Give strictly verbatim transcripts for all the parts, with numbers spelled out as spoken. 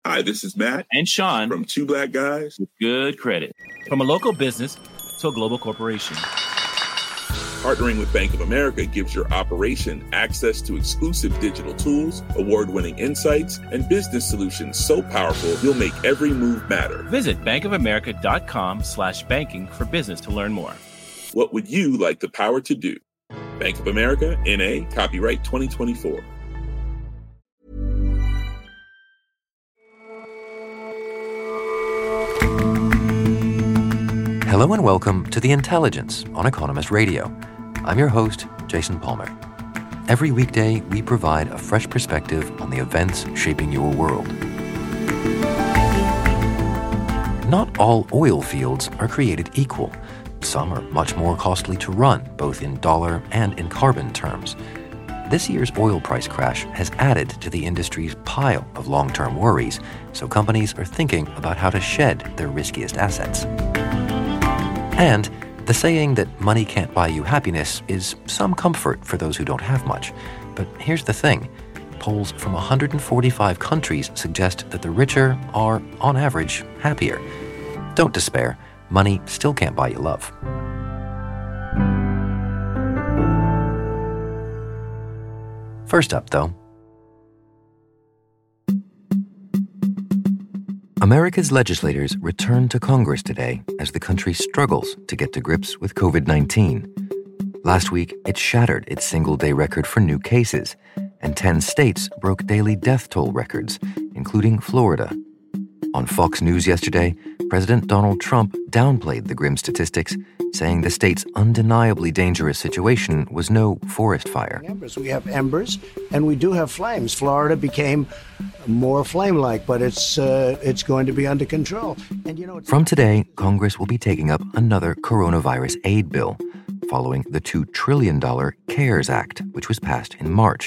Hi, this is Matt and Sean from Two Black Guys with Good Credit. From a local business to a global corporation, partnering with Bank of America gives your operation access to exclusive digital tools, award-winning insights, and business solutions so powerful you'll make every move matter. Visit bankofamerica.com slash banking for business to learn more. What would you like the power to do? Bank of America, N A, copyright twenty twenty-four. Hello and welcome to The Intelligence on Economist Radio. I'm your host, Jason Palmer. Every weekday, we provide a fresh perspective on the events shaping your world. Not all oil fields are created equal. Some are much more costly to run, both in dollar and in carbon terms. This year's oil price crash has added to the industry's pile of long-term worries, so companies are thinking about how to shed their riskiest assets. And the saying that money can't buy you happiness is some comfort for those who don't have much. But here's the thing. Polls from one hundred forty-five countries suggest that the richer are, on average, happier. Don't despair. Money still can't buy you love. First up, though, America's legislators returned to Congress today as the country struggles to get to grips with covid nineteen. Last week, it shattered its single-day record for new cases, and ten states broke daily death toll records, including Florida. On Fox News yesterday, President Donald Trump downplayed the grim statistics, saying the state's undeniably dangerous situation was no forest fire. We have embers, and we do have flames. Florida became more flame-like, but it's uh, it's going to be under control. And you know, From today, Congress will be taking up another coronavirus aid bill, following the two trillion dollars CARES Act, which was passed in March.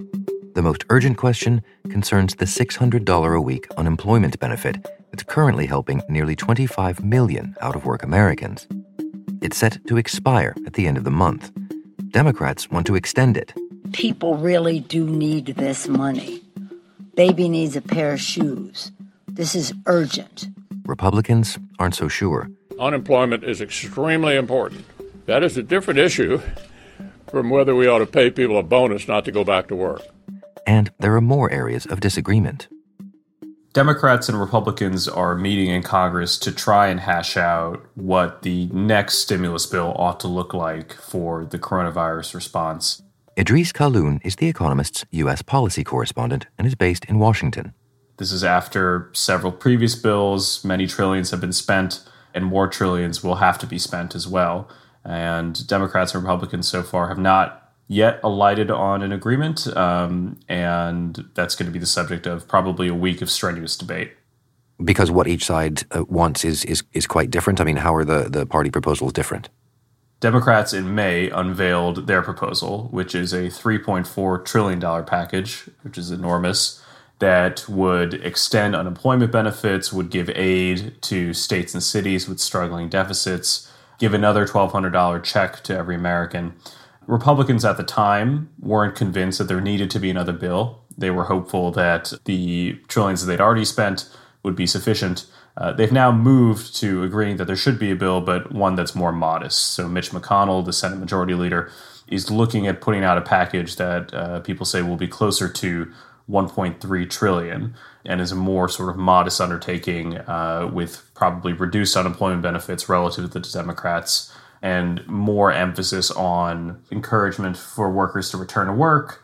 The most urgent question concerns the six hundred dollars a week unemployment benefit that's currently helping nearly twenty-five million out-of-work Americans. It's set to expire at the end of the month. Democrats want to extend it. People really do need this money. Baby needs a pair of shoes. This is urgent. Republicans aren't so sure. Unemployment is extremely important. That is a different issue from whether we ought to pay people a bonus not to go back to work. And there are more areas of disagreement. Democrats and Republicans are meeting in Congress to try and hash out what the next stimulus bill ought to look like for the coronavirus response. Idris Khaloun is The Economist's U S policy correspondent and is based in Washington. This is after several previous bills, many trillions have been spent, and more trillions will have to be spent as well. And Democrats and Republicans so far have not yet alighted on an agreement, um, and that's going to be the subject of probably a week of strenuous debate. Because what each side uh, wants is, is is quite different? I mean, how are the, the party proposals different? Democrats in May unveiled their proposal, which is a three point four trillion dollars package, which is enormous, that would extend unemployment benefits, would give aid to states and cities with struggling deficits, give another twelve hundred dollars check to every American. Republicans at the time weren't convinced that there needed to be another bill. They were hopeful that the trillions that they'd already spent would be sufficient. Uh, they've now moved to agreeing that there should be a bill, but one that's more modest. So Mitch McConnell, the Senate Majority Leader, is looking at putting out a package that uh, people say will be closer to one point three trillion dollars and is a more sort of modest undertaking uh, with probably reduced unemployment benefits relative to the Democrats, and more emphasis on encouragement for workers to return to work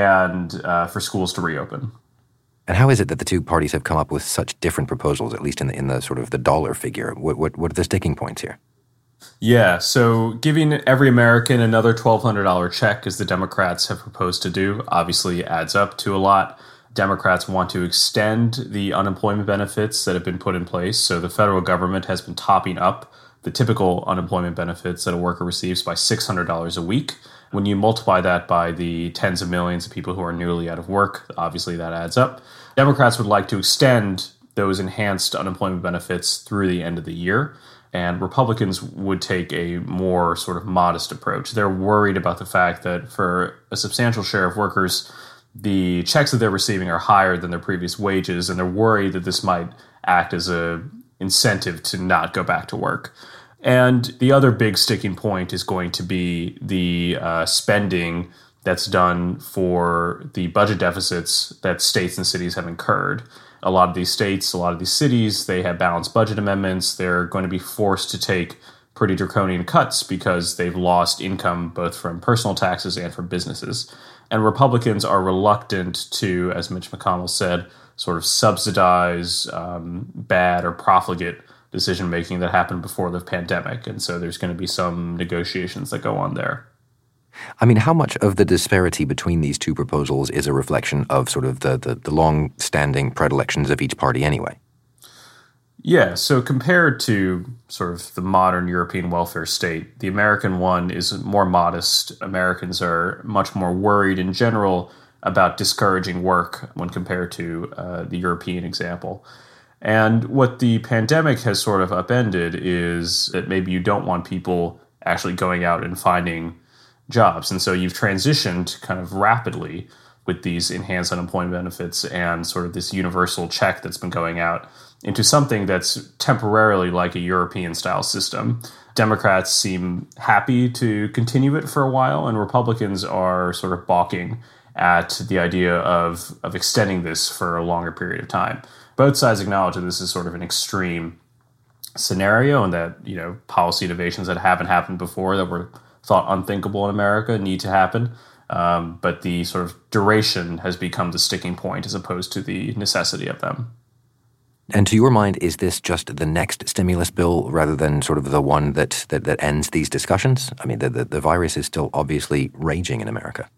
and uh, for schools to reopen. And how is it that the two parties have come up with such different proposals, at least in the, in the sort of the dollar figure? What, what, what are the sticking points here? Yeah, so giving every American another twelve hundred dollars check, as the Democrats have proposed to do, obviously adds up to a lot. Democrats want to extend the unemployment benefits that have been put in place. So the federal government has been topping up the typical unemployment benefits that a worker receives by six hundred dollars a week. When you multiply that by the tens of millions of people who are newly out of work, obviously that adds up. Democrats would like to extend those enhanced unemployment benefits through the end of the year, and Republicans would take a more sort of modest approach. They're worried about the fact that for a substantial share of workers, the checks that they're receiving are higher than their previous wages, and they're worried that this might act as a incentive to not go back to work. And the other big sticking point is going to be the uh, spending that's done for the budget deficits that states and cities have incurred. A lot of these states, a lot of these cities, they have balanced budget amendments. They're going to be forced to take pretty draconian cuts because they've lost income both from personal taxes and from businesses. And Republicans are reluctant to, as Mitch McConnell said, sort of subsidize um, bad or profligate decision-making that happened before the pandemic. And so there's going to be some negotiations that go on there. I mean, how much of the disparity between these two proposals is a reflection of sort of the, the, the long-standing predilections of each party anyway? Yeah, so compared to sort of the modern European welfare state, the American one is more modest. Americans are much more worried in general about discouraging work when compared to uh, the European example. And what the pandemic has sort of upended is that maybe you don't want people actually going out and finding jobs. And so you've transitioned kind of rapidly with these enhanced unemployment benefits and sort of this universal check that's been going out into something that's temporarily like a European-style system. Democrats seem happy to continue it for a while, and Republicans are sort of balking at the idea of, of extending this for a longer period of time. Both sides acknowledge that this is sort of an extreme scenario and that, you know, policy innovations that haven't happened before that were thought unthinkable in America need to happen. Um, but the sort of duration has become the sticking point as opposed to the necessity of them. And to your mind, is this just the next stimulus bill rather than sort of the one that that, that ends these discussions? I mean, the, the, the virus is still obviously raging in America.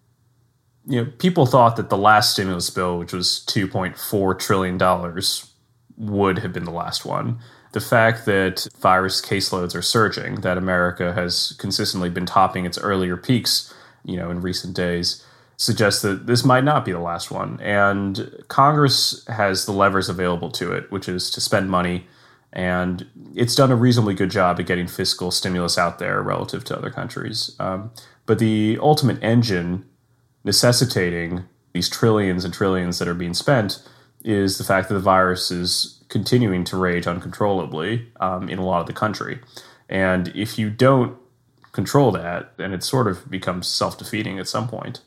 You know, people thought that the last stimulus bill, which was two point four trillion dollars, would have been the last one. The fact that virus caseloads are surging, that America has consistently been topping its earlier peaks, you know, in recent days, suggests that this might not be the last one. And Congress has the levers available to it, which is to spend money. And it's done a reasonably good job at getting fiscal stimulus out there relative to other countries. Um, but the ultimate engine necessitating these trillions and trillions that are being spent is the fact that the virus is continuing to rage uncontrollably um, in a lot of the country. And if you don't control that, then it sort of becomes self-defeating at some point.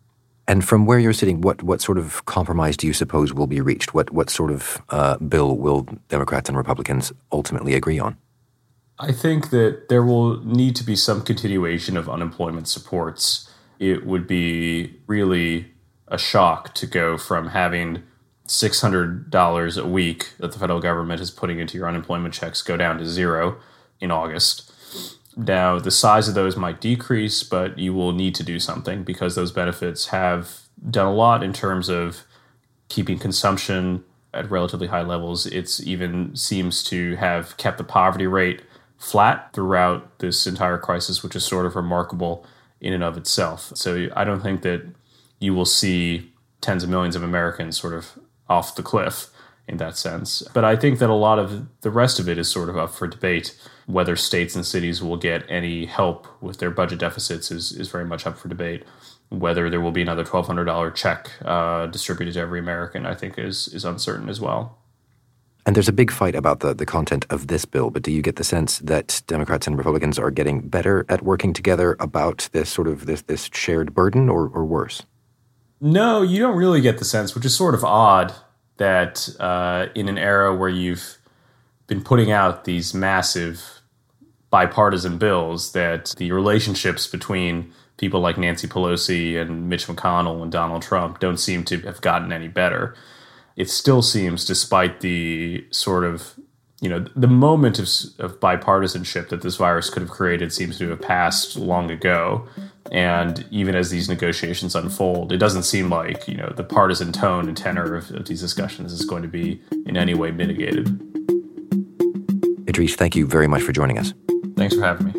And from where you're sitting, what, what sort of compromise do you suppose will be reached? What what sort of uh, bill will Democrats and Republicans ultimately agree on? I think that there will need to be some continuation of unemployment supports. It would be really a shock to go from having six hundred dollars a week that the federal government is putting into your unemployment checks go down to zero in August. Now, the size of those might decrease, but you will need to do something because those benefits have done a lot in terms of keeping consumption at relatively high levels. It's even seems to have kept the poverty rate flat throughout this entire crisis, which is sort of remarkable in and of itself. So I don't think that you will see tens of millions of Americans sort of off the cliff in that sense. But I think that a lot of the rest of it is sort of up for debate. Whether states and cities will get any help with their budget deficits is, is very much up for debate. Whether there will be another twelve hundred dollars check uh, distributed to every American, I think, is is uncertain as well. And there's a big fight about the, the content of this bill, but do you get the sense that Democrats and Republicans are getting better at working together about this sort of this, this shared burden, or, or worse? No, you don't really get the sense, which is sort of odd, that uh, in an era where you've been putting out these massive bipartisan bills, that the relationships between people like Nancy Pelosi and Mitch McConnell and Donald Trump don't seem to have gotten any better. It still seems, despite the sort of, you know, the moment of, of bipartisanship that this virus could have created seems to have passed long ago. And even as these negotiations unfold, it doesn't seem like, you know, the partisan tone and tenor of, of these discussions is going to be in any way mitigated. Idrees, thank you very much for joining us. Thanks for having me.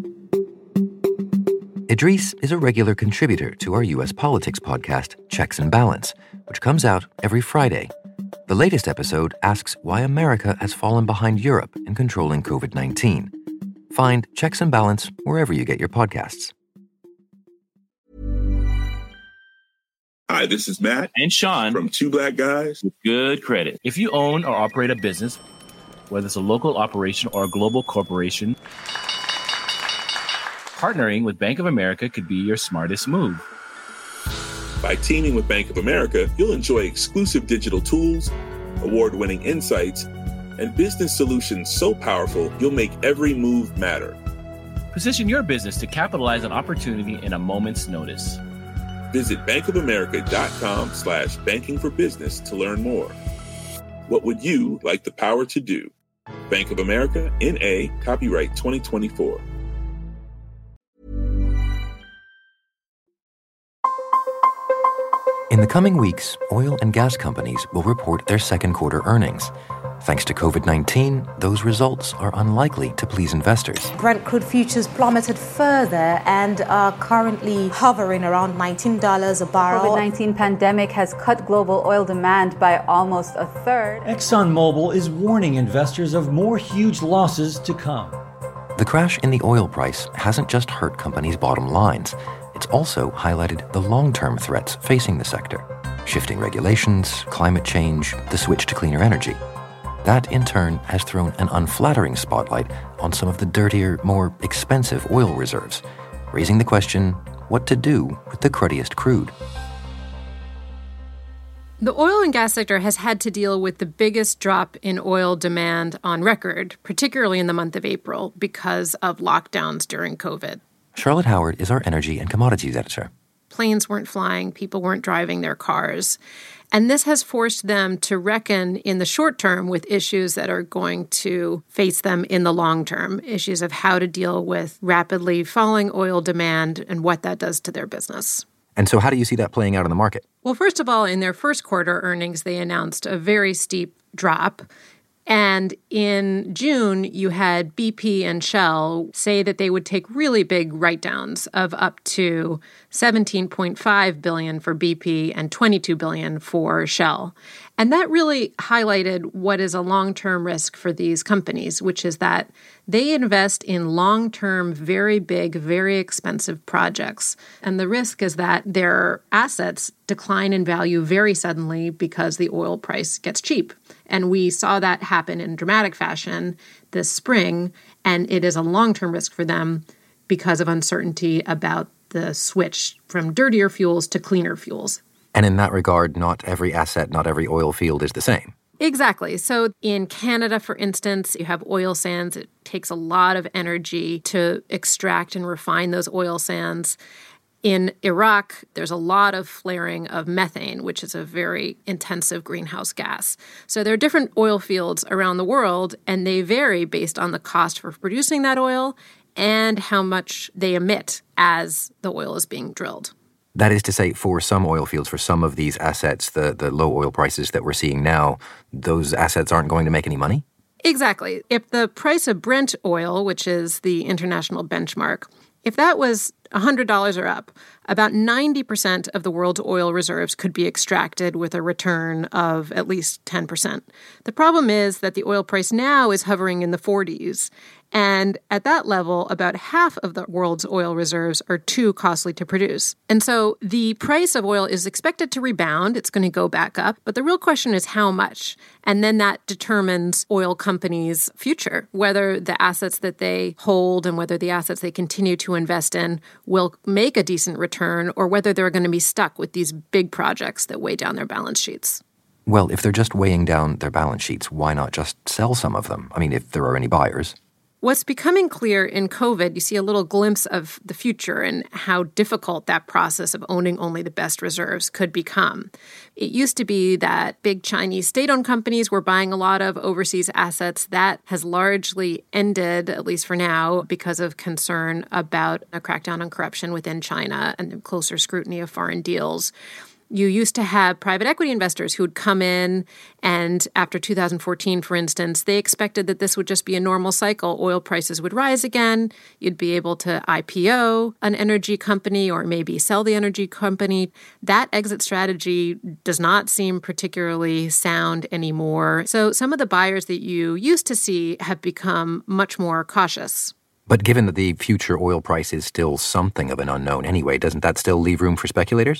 Idrees is a regular contributor to our U S politics podcast, Checks and Balance, which comes out every Friday. The latest episode asks why America has fallen behind Europe in controlling covid nineteen. Find Checks and Balance wherever you get your podcasts. Hi, this is Matt and Sean from Two Black Guys with Good Credit. If you own or operate a business, whether it's a local operation or a global corporation, partnering with Bank of America could be your smartest move. By teaming with Bank of America, you'll enjoy exclusive digital tools, award-winning insights, and business solutions so powerful you'll make every move matter. Position your business to capitalize on opportunity in a moment's notice. Visit bankofamerica.com slash banking for business to learn more. What would you like the power to do? Bank of America, N A, copyright twenty twenty-four. In the coming weeks, oil and gas companies will report their second quarter earnings. Thanks to covid nineteen, those results are unlikely to please investors. Brent crude futures plummeted further and are currently hovering around nineteen dollars a barrel. covid nineteen pandemic has cut global oil demand by almost a third. ExxonMobil is warning investors of more huge losses to come. The crash in the oil price hasn't just hurt companies' bottom lines. It's also highlighted the long-term threats facing the sector. Shifting regulations, climate change, the switch to cleaner energy. That, in turn, has thrown an unflattering spotlight on some of the dirtier, more expensive oil reserves, raising the question, what to do with the cruddiest crude? The oil and gas sector has had to deal with the biggest drop in oil demand on record, particularly in the month of April, because of lockdowns during COVID. Charlotte Howard is our energy and commodities editor. Planes weren't flying, people weren't driving their cars. And this has forced them to reckon in the short term with issues that are going to face them in the long term, issues of how to deal with rapidly falling oil demand and what that does to their business. And so how do you see that playing out in the market? Well, first of all, in their first quarter earnings, they announced a very steep drop. And in June, you had B P and Shell say that they would take really big write-downs of up to seventeen point five billion dollars for B P and twenty-two billion dollars for Shell. And that really highlighted what is a long-term risk for these companies, which is that they invest in long-term, very big, very expensive projects. And the risk is that their assets decline in value very suddenly because the oil price gets cheap. And we saw that happen in dramatic fashion this spring, and it is a long-term risk for them because of uncertainty about the switch from dirtier fuels to cleaner fuels. And in that regard, not every asset, not every oil field is the same. Exactly. So in Canada, for instance, you have oil sands. It takes a lot of energy to extract and refine those oil sands. In Iraq, there's a lot of flaring of methane, which is a very intensive greenhouse gas. So there are different oil fields around the world, and they vary based on the cost for producing that oil and how much they emit as the oil is being drilled. That is to say, for some oil fields, for some of these assets, the, the low oil prices that we're seeing now, those assets aren't going to make any money? Exactly. If the price of Brent oil, which is the international benchmark, if that was one hundred dollars or up, about ninety percent of the world's oil reserves could be extracted with a return of at least ten percent. The problem is that the oil price now is hovering in the forties. And at that level, about half of the world's oil reserves are too costly to produce. And so the price of oil is expected to rebound. It's going to go back up. But the real question is how much? And then that determines oil companies' future, whether the assets that they hold and whether the assets they continue to invest in will make a decent return or whether they're going to be stuck with these big projects that weigh down their balance sheets. Well, if they're just weighing down their balance sheets, why not just sell some of them? I mean, if there are any buyers. What's becoming clear in COVID, you see a little glimpse of the future and how difficult that process of owning only the best reserves could become. It used to be that big Chinese state-owned companies were buying a lot of overseas assets. That has largely ended, at least for now, because of concern about a crackdown on corruption within China and the closer scrutiny of foreign deals. You used to have private equity investors who would come in, and after two thousand fourteen, for instance, they expected that this would just be a normal cycle. Oil prices would rise again. You'd be able to I P O an energy company or maybe sell the energy company. That exit strategy does not seem particularly sound anymore. So some of the buyers that you used to see have become much more cautious. But given that the future oil price is still something of an unknown anyway, doesn't that still leave room for speculators?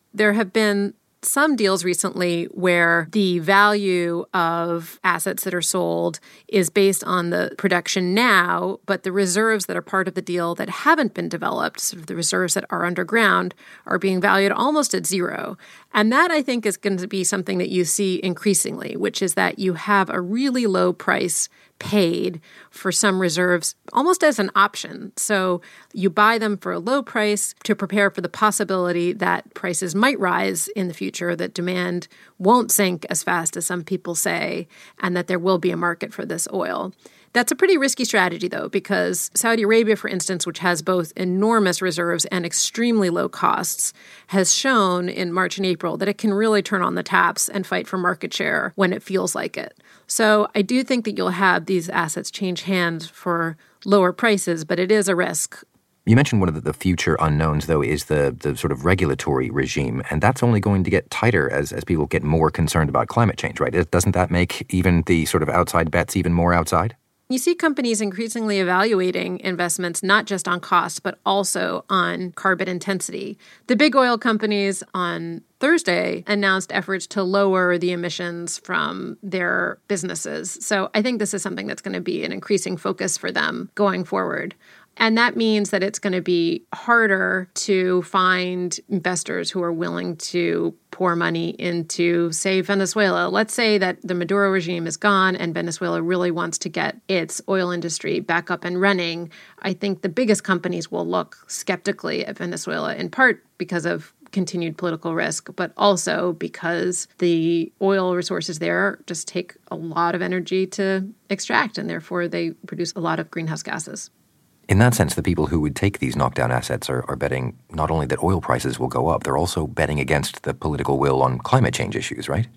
There have been some deals recently where the value of assets that are sold is based on the production now, but the reserves that are part of the deal that haven't been developed, sort of the reserves that are underground, are being valued almost at zero. And that, I think, is going to be something that you see increasingly, which is that you have a really low price paid for some reserves almost as an option. So you buy them for a low price to prepare for the possibility that prices might rise in the future, that demand won't sink as fast as some people say, and that there will be a market for this oil. That's a pretty risky strategy, though, because Saudi Arabia, for instance, which has both enormous reserves and extremely low costs, has shown in March and April that it can really turn on the taps and fight for market share when it feels like it. So I do think that you'll have these assets change hands for lower prices, but it is a risk. You mentioned one of the future unknowns, though, is the, the sort of regulatory regime, and that's only going to get tighter as, as people get more concerned about climate change, right? Doesn't that make even the sort of outside bets even more outside? You see companies increasingly evaluating investments not just on cost, but also on carbon intensity. The big oil companies on Thursday announced efforts to lower the emissions from their businesses. So I think this is something that's going to be an increasing focus for them going forward. And that means that it's going to be harder to find investors who are willing to pour money into, say, Venezuela. Let's say that the Maduro regime is gone and Venezuela really wants to get its oil industry back up and running. I think the biggest companies will look skeptically at Venezuela, in part because of continued political risk, but also because the oil resources there just take a lot of energy to extract, and therefore they produce a lot of greenhouse gases. In that sense, the people who would take these knockdown assets are, are betting not only that oil prices will go up, they're also betting against the political will on climate change issues, right?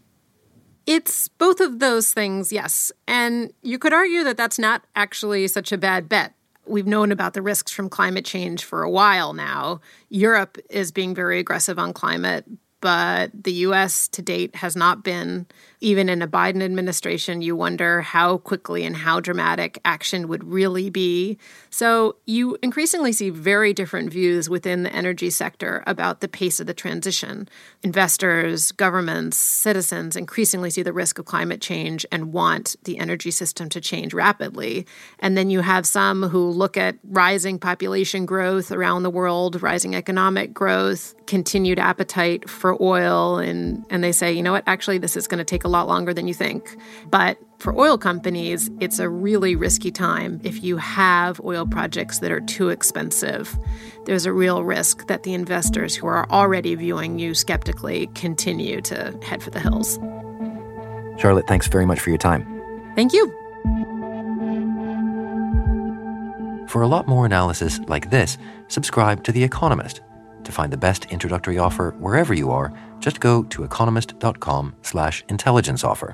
It's both of those things, yes. And you could argue that that's not actually such a bad bet. We've known about the risks from climate change for a while now. Europe is being very aggressive on climate, but the U S to date has not been. Even in a Biden administration, you wonder how quickly and how dramatic action would really be. So you increasingly see very different views within the energy sector about the pace of the transition. Investors, governments, citizens increasingly see the risk of climate change and want the energy system to change rapidly. And then you have some who look at rising population growth around the world, rising economic growth, continued appetite for oil, and, and they say, you know what, actually this is going to take a lot longer than you think. But for oil companies, it's a really risky time. If you have oil projects that are too expensive, there's a real risk that the investors who are already viewing you skeptically continue to head for the hills. Charlotte, thanks very much for your time. Thank you. For a lot more analysis like this, subscribe to The Economist. To find the best introductory offer wherever you are, just go to economist.com slash intelligence offer.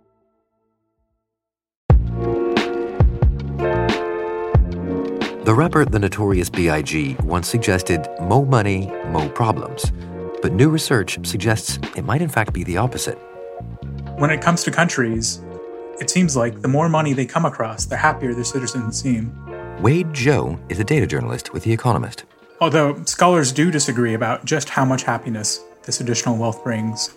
The rapper The Notorious B I G once suggested mo money, mo problems. But new research suggests it might in fact be the opposite. When it comes to countries, it seems like the more money they come across, the happier their citizens seem. Wade Zhou is a data journalist with The Economist. Although scholars do disagree about just how much happiness this additional wealth brings.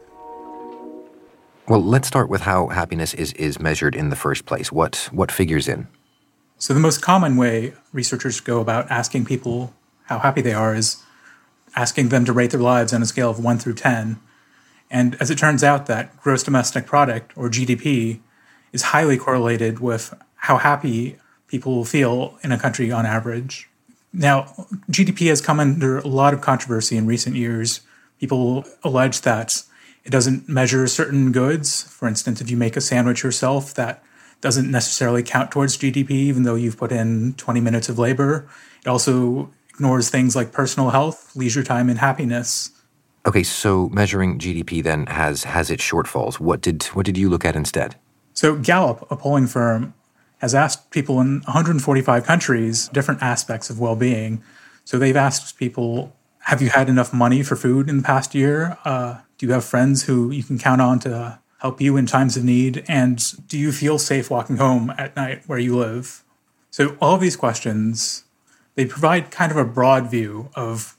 Well, let's start with how happiness is, is measured in the first place. What what figures in? So the most common way researchers go about asking people how happy they are is asking them to rate their lives on a scale of one through ten. And as it turns out, that gross domestic product, or G D P, is highly correlated with how happy people feel in a country on average. Now, G D P has come under a lot of controversy in recent years. People allege that it doesn't measure certain goods. For instance, if you make a sandwich yourself, that doesn't necessarily count towards G D P, even though you've put in twenty minutes of labor. It also ignores things like personal health, leisure time, and happiness. Okay, so measuring G D P then has has its shortfalls. What did what did you look at instead? So Gallup, a polling firm, has asked people in one hundred forty-five countries different aspects of well-being. So they've asked people, have you had enough money for food in the past year? Uh, do you have friends who you can count on to help you in times of need? And do you feel safe walking home at night where you live? So all of these questions, they provide kind of a broad view of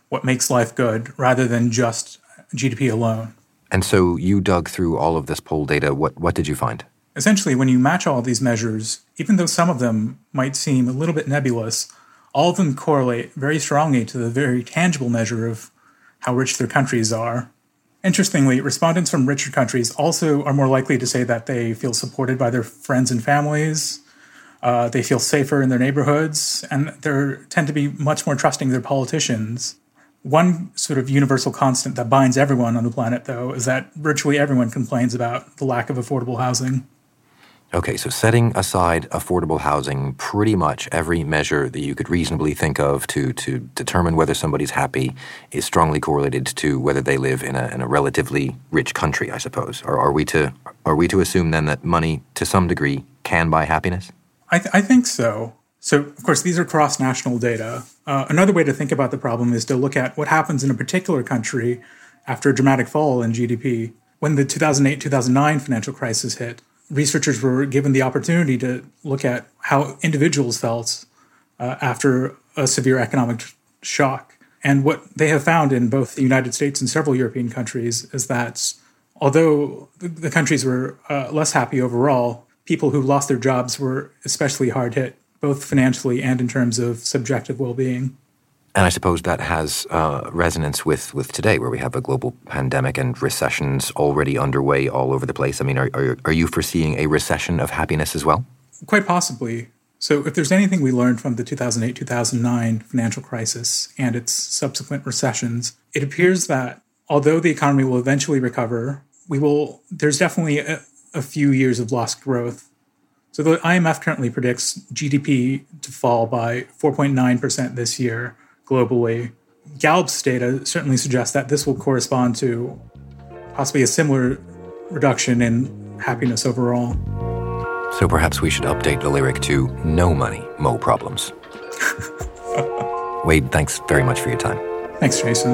what makes life good rather than just G D P alone. And so you dug through all of this poll data. What, what did you find? Essentially, when you match all these measures, even though some of them might seem a little bit nebulous, all of them correlate very strongly to the very tangible measure of how rich their countries are. Interestingly, respondents from richer countries also are more likely to say that they feel supported by their friends and families, uh, they feel safer in their neighborhoods, and they tend to be much more trusting of their politicians. One sort of universal constant that binds everyone on the planet, though, is that virtually everyone complains about the lack of affordable housing. Okay, so setting aside affordable housing, pretty much every measure that you could reasonably think of to to determine whether somebody's happy is strongly correlated to whether they live in a in a relatively rich country, I suppose. Or are we to are we to assume then that money, to some degree, can buy happiness? I, th- I think so. So, of course, these are cross-national data. Uh, another way to think about the problem is to look at what happens in a particular country after a dramatic fall in G D P. When the two thousand eight two thousand nine financial crisis hit, researchers were given the opportunity to look at how individuals felt uh, after a severe economic shock. And what they have found in both the United States and several European countries is that although the countries were uh, less happy overall, people who lost their jobs were especially hard hit, both financially and in terms of subjective well-being. And I suppose that has uh, resonance with, with today, where we have a global pandemic and recessions already underway all over the place. I mean, are, are, are you foreseeing a recession of happiness as well? Quite possibly. So if there's anything we learned from the two thousand eight two thousand nine financial crisis and its subsequent recessions, it appears that although the economy will eventually recover, we will. there's definitely a, a few years of lost growth. So the I M F currently predicts G D P to fall by four point nine percent this year globally. Gallup's data certainly suggests that this will correspond to possibly a similar reduction in happiness overall. So perhaps we should update the lyric to "No money, mo problems." Wade, thanks very much for your time. Thanks, Jason.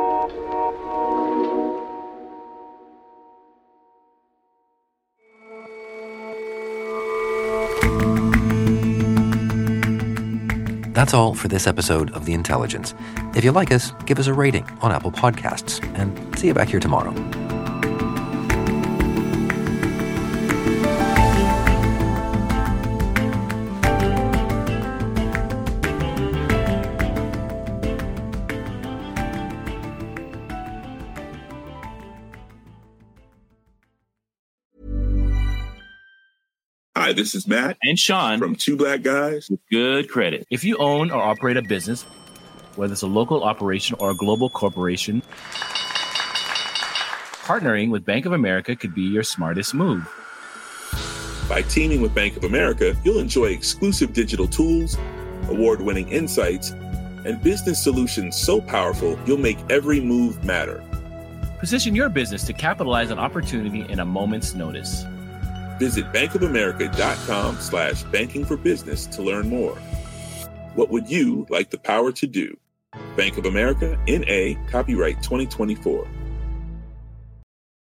That's all for this episode of The Intelligence. If you like us, give us a rating on Apple Podcasts, and see you back here tomorrow. Hi, this is Matt and Sean from Two Black Guys with Good Credit. If you own or operate a business, whether it's a local operation or a global corporation, partnering with Bank of America could be your smartest move. By teaming with Bank of America, you'll enjoy exclusive digital tools, award-winning insights, and business solutions so powerful you'll make every move matter. Position your business to capitalize on opportunity in a moment's notice. Visit bankofamerica.com slash banking for business to learn more. What would you like the power to do? Bank of America, N A, copyright twenty twenty-four.